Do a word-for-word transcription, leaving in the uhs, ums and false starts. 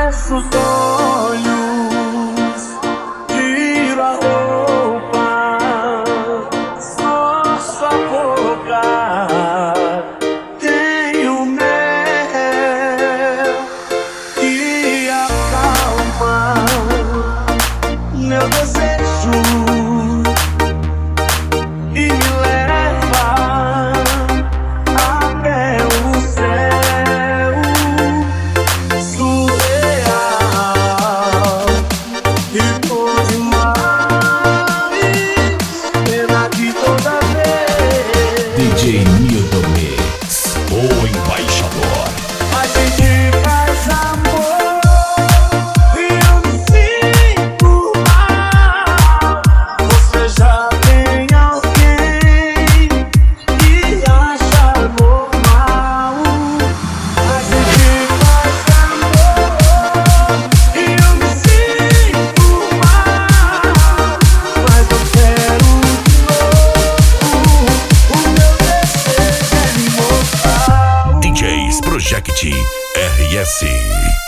fecho os olhos, tiro a roupa, só a boca, tenho mel que acalma meu desejo e me leva até o céu surreal. E por demais, pena que toda vez D J Milton Mix, o embaixador. a gente faz amor e eu me sinto mal. Você já tem alguém que acha normal. A gente faz amor e eu me sinto mal, mas eu quero de novo. O meu desejo é me mostrar. D Js Project R S.